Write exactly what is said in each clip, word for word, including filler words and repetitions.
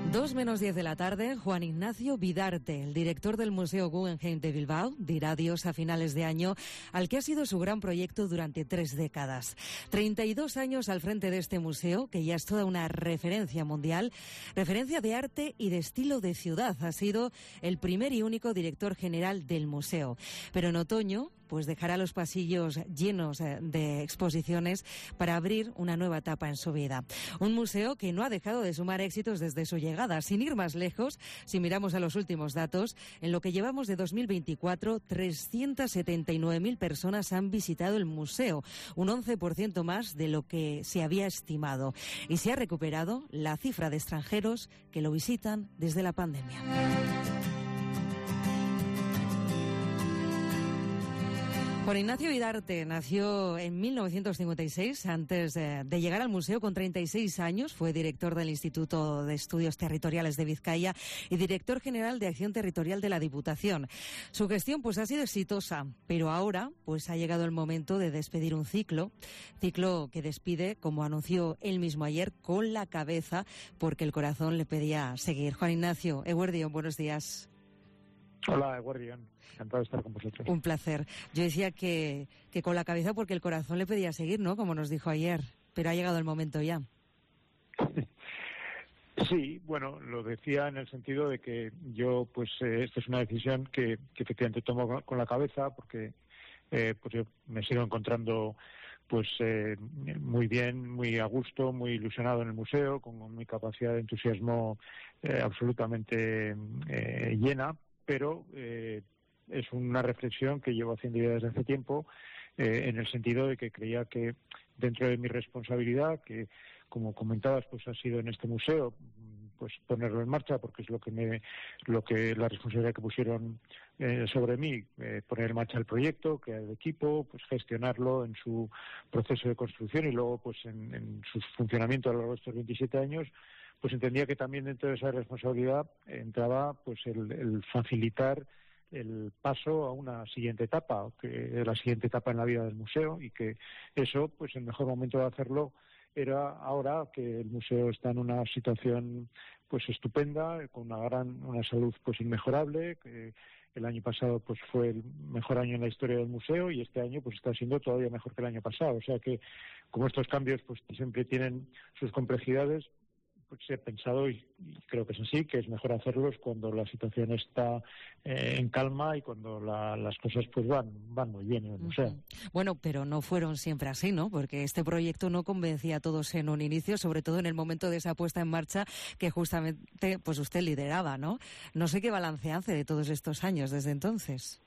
Dos menos diez de la tarde, Juan Ignacio Bidarte, el director del Museo Guggenheim de Bilbao, dirá adiós a finales de año al que ha sido su gran proyecto durante tres décadas. treinta y dos años al frente de este museo, que ya es toda una referencia mundial, referencia de arte y de estilo de ciudad. Ha sido el primer y único director general del museo. Pero en otoño, pues dejará los pasillos llenos de exposiciones para abrir una nueva etapa en su vida. Un museo que no ha dejado de sumar éxitos desde su llegada. Sin ir más lejos, si miramos a los últimos datos, en lo que llevamos de dos mil veinticuatro, trescientas setenta y nueve mil personas han visitado el museo, un once por ciento más de lo que se había estimado. Y se ha recuperado la cifra de extranjeros que lo visitan desde la pandemia. Juan Ignacio Bidarte nació en mil novecientos cincuenta y seis. Antes de, de llegar al museo, con treinta y seis años, fue director del Instituto de Estudios Territoriales de Vizcaya y director general de Acción Territorial de la Diputación. Su gestión pues ha sido exitosa, pero ahora pues ha llegado el momento de despedir un ciclo, ciclo que despide, como anunció él mismo ayer, con la cabeza, porque el corazón le pedía seguir. Juan Ignacio, Eguerdio, buenos días. Hola, Eguerdión. Encantado de estar con vosotros. Un placer. Yo decía que, que con la cabeza porque el corazón le pedía seguir, ¿no? Como nos dijo ayer. Pero ha llegado el momento ya. Sí, bueno, lo decía en el sentido de que yo, pues, eh, esta es una decisión que, que efectivamente tomo con la cabeza porque, eh, pues yo me sigo encontrando, pues, eh, muy bien, muy a gusto, muy ilusionado en el museo, con mi capacidad de entusiasmo eh, absolutamente eh, llena, pero eh, es una reflexión que llevo haciendo ya desde hace tiempo, eh, en el sentido de que creía que dentro de mi responsabilidad, que como comentabas, pues ha sido en este museo, pues ponerlo en marcha, porque es lo que me, lo que la responsabilidad que pusieron eh, sobre mí, eh, poner en marcha el proyecto, crear el equipo, pues gestionarlo en su proceso de construcción y luego pues en, en su funcionamiento a lo largo de estos veintisiete años. Pues entendía que también dentro de esa responsabilidad entraba pues el, el facilitar el paso a una siguiente etapa, que es la siguiente etapa en la vida del museo, y que eso, pues el mejor momento de hacerlo era ahora que el museo está en una situación pues estupenda, con una gran una salud pues inmejorable, que el año pasado pues fue el mejor año en la historia del museo y este año pues está siendo todavía mejor que el año pasado. O sea que como estos cambios pues siempre tienen sus complejidades, pues he pensado, y, y creo que es así, que es mejor hacerlos cuando la situación está eh, en calma y cuando la, las cosas pues van van muy bien en el museo. Uh-huh. Bueno, pero no fueron siempre así, ¿no? Porque este proyecto no convencía a todos en un inicio, sobre todo en el momento de esa puesta en marcha que justamente pues usted lideraba, ¿no? No sé qué balance hace de todos estos años desde entonces.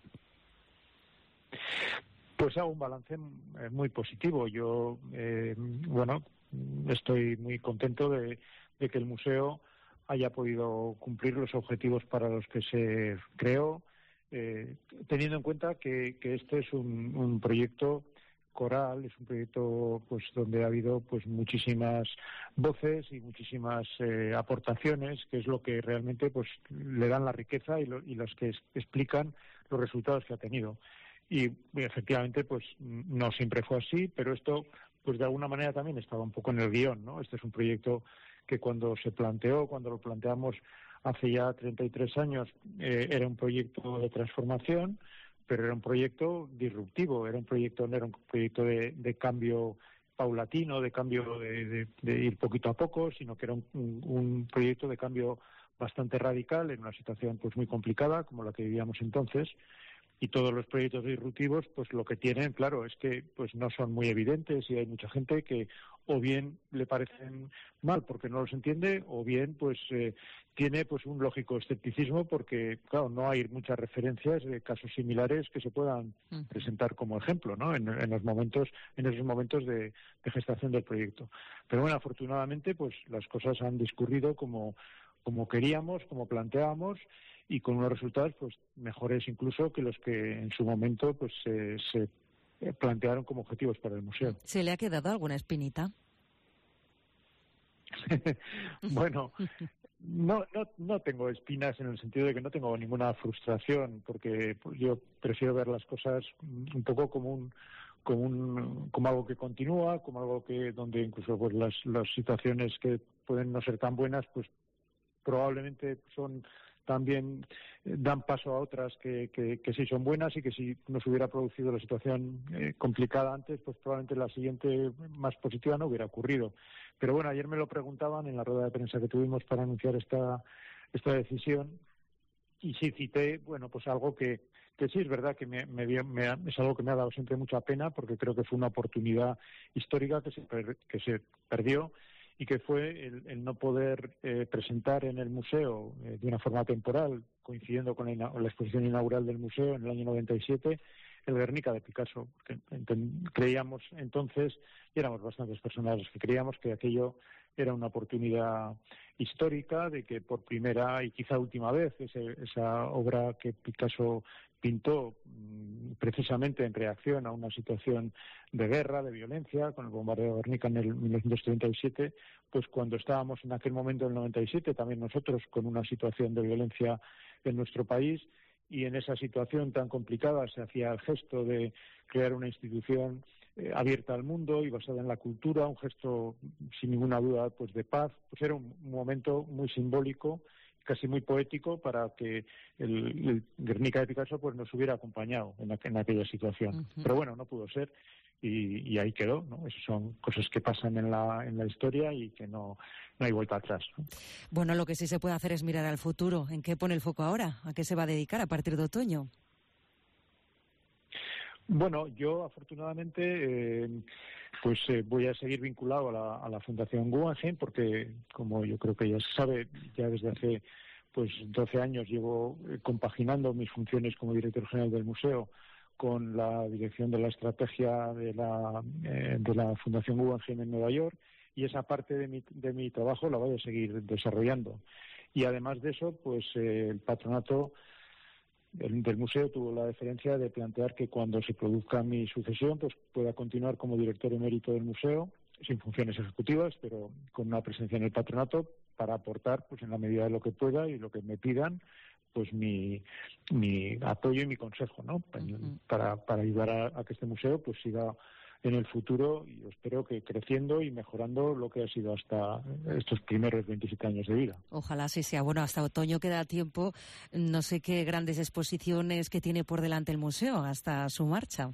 Pues hago un balance muy positivo. Yo, eh, bueno, estoy muy contento de, de que el museo haya podido cumplir los objetivos para los que se creó, eh, teniendo en cuenta que, que este es un, un proyecto coral, es un proyecto pues donde ha habido pues muchísimas voces y muchísimas eh, aportaciones, que es lo que realmente pues le dan la riqueza y, lo, y las que es, explican los resultados que ha tenido. Y efectivamente pues no siempre fue así, pero esto pues de alguna manera también estaba un poco en el guión, ¿no? Este es un proyecto que cuando se planteó, cuando lo planteamos hace ya treinta y tres años, eh, era un proyecto de transformación, pero era un proyecto disruptivo, era un proyecto, no era un proyecto de, de cambio paulatino, de cambio de, de, de ir poquito a poco, sino que era un, un, un proyecto de cambio bastante radical en una situación pues muy complicada como la que vivíamos entonces. Y todos los proyectos disruptivos, pues lo que tienen, claro, es que pues no son muy evidentes y hay mucha gente que o bien le parecen mal porque no los entiende, o bien pues eh, tiene pues un lógico escepticismo porque, claro, no hay muchas referencias de casos similares que se puedan uh-huh. presentar como ejemplo, ¿no? En, en los momentos, en esos momentos de, de gestación del proyecto. Pero bueno, afortunadamente, pues las cosas han discurrido como como queríamos, como planteábamos, y con unos resultados pues mejores incluso que los que en su momento pues eh, se plantearon como objetivos para el museo. ¿Se le ha quedado alguna espinita? Bueno, no, no, no tengo espinas en el sentido de que no tengo ninguna frustración, porque pues, yo prefiero ver las cosas un poco como un como un como algo que continúa, como algo que donde incluso pues las las situaciones que pueden no ser tan buenas pues probablemente son también dan paso a otras que, que, que sí son buenas y que si no se hubiera producido la situación eh, complicada antes, pues probablemente la siguiente más positiva no hubiera ocurrido. Pero bueno, ayer me lo preguntaban en la rueda de prensa que tuvimos para anunciar esta esta decisión y sí cité, bueno, pues algo que, que sí es verdad que me, me, me ha, es algo que me ha dado siempre mucha pena porque creo que fue una oportunidad histórica que se, per, que se perdió y que fue el, el no poder eh, presentar en el museo eh, de una forma temporal, coincidiendo con la, la exposición inaugural del museo en el año noventa y siete, el Guernica de Picasso. Que, ent, creíamos entonces, y éramos bastantes personas los que creíamos que aquello era una oportunidad histórica de que por primera y quizá última vez ese, esa obra que Picasso pintó precisamente en reacción a una situación de guerra, de violencia, con el bombardeo de Guernica en el mil novecientos treinta y siete, pues cuando estábamos en aquel momento del noventa y siete, también nosotros con una situación de violencia en nuestro país, y en esa situación tan complicada se hacía el gesto de crear una institución eh, abierta al mundo y basada en la cultura, un gesto sin ninguna duda pues de paz, pues era un momento muy simbólico, casi muy poético para que el, el Guernica de Picasso pues nos hubiera acompañado en, aqu en aquella situación. Uh-huh. Pero bueno, no pudo ser y, y ahí quedó, ¿no? Esas son cosas que pasan en la, en la historia y que no, no hay vuelta atrás, ¿no? Bueno, lo que sí se puede hacer es mirar al futuro. ¿En qué pone el foco ahora? ¿A qué se va a dedicar a partir de otoño? Bueno, yo afortunadamente eh, pues eh, voy a seguir vinculado a la, a la Fundación Guggenheim porque, como yo creo que ya se sabe, ya desde hace pues doce años llevo eh, compaginando mis funciones como director general del museo con la dirección de la estrategia de la, eh, de la Fundación Guggenheim en Nueva York, y esa parte de mi, de mi trabajo la voy a seguir desarrollando. Y además de eso, pues eh, el patronato del, del museo tuvo la deferencia de plantear que cuando se produzca mi sucesión, pues pueda continuar como director emérito del museo, sin funciones ejecutivas, pero con una presencia en el patronato para aportar, pues en la medida de lo que pueda y lo que me pidan, pues mi, mi apoyo y mi consejo, ¿no? Uh-huh. Para, para ayudar a, a que este museo pues siga en el futuro, y espero que creciendo y mejorando lo que ha sido hasta estos primeros veintisiete años de vida. Ojalá sí sea. Bueno, hasta otoño queda tiempo. No sé qué grandes exposiciones que tiene por delante el museo hasta su marcha.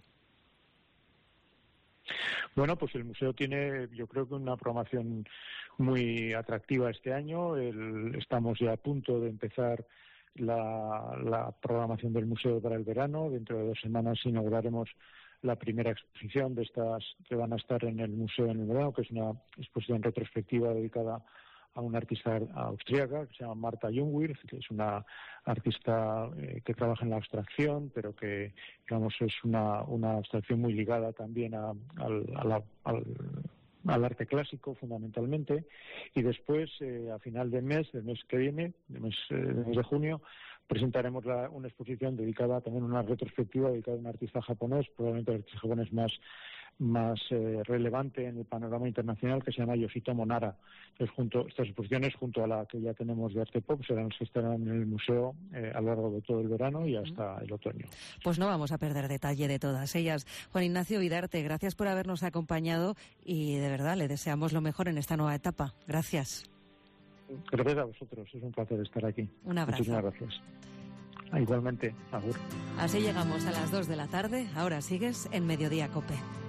Bueno, pues el museo tiene, yo creo que una programación muy atractiva este año. El, estamos ya a punto de empezar la, la programación del museo para el verano. Dentro de dos semanas inauguraremos la primera exposición de estas que van a estar en el museo en el verano, que es una exposición retrospectiva dedicada a una artista austríaca que se llama Martha Jungwirth, que es una artista eh, que trabaja en la abstracción, pero que, digamos, es una, una abstracción muy ligada también a, al, a la, al, al arte clásico, fundamentalmente. Y después, eh, a final del mes, del mes que viene, del mes, eh, del mes de junio, presentaremos la, una exposición dedicada también a una retrospectiva dedicada a un artista japonés, probablemente el artista japonés más más eh, relevante en el panorama internacional, que se llama Yoshitomo Nara. Entonces, junto, estas exposiciones, junto a la que ya tenemos de Arte Pop, serán las que estarán en el museo eh, a lo largo de todo el verano y hasta el otoño. Pues no vamos a perder detalle de todas ellas. Juan Ignacio Vidarte, gracias por habernos acompañado y de verdad le deseamos lo mejor en esta nueva etapa. Gracias. Gracias a vosotros, es un placer estar aquí. Un abrazo. Muchísimas gracias. Ah, igualmente, agur. Así llegamos a las dos de la tarde. Ahora sigues en Mediodía COPE.